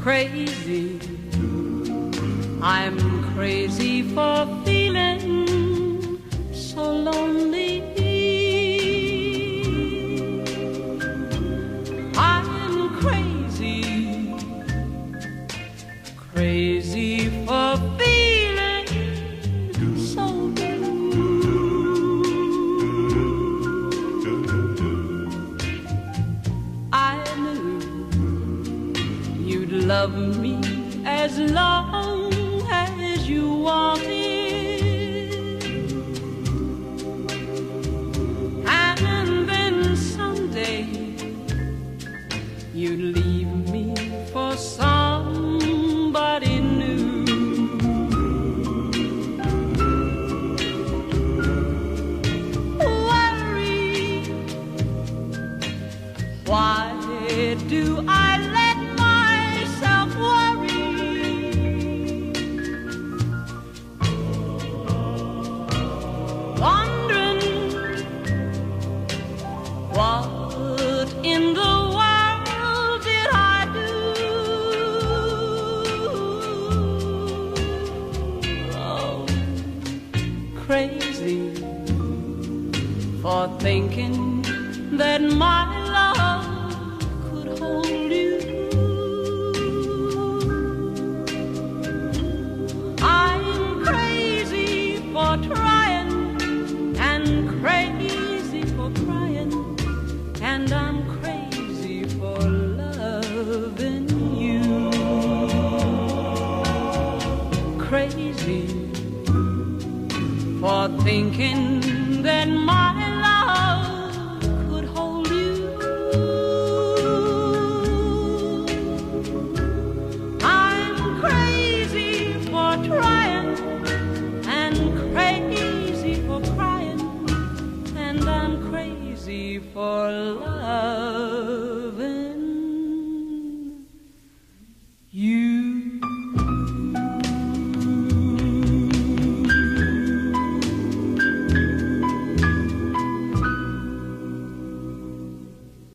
crazy. I'm crazy for feeling so lonely. I'm crazy, crazy for feeling so blue. I knew you'd love me as long as you wanted, and then someday you'd leave me for somebody new. Worry, why do I let myself worry? Wondering what in the world did I do? Oh, crazy for thinking that my love could hold you. I'm crazy for trying and crazy for crying, and I'm crazy for loving you. Crazy for thinking that my love could hold you. I'm crazy for trying and crazy for crying, and I'm crazy for love.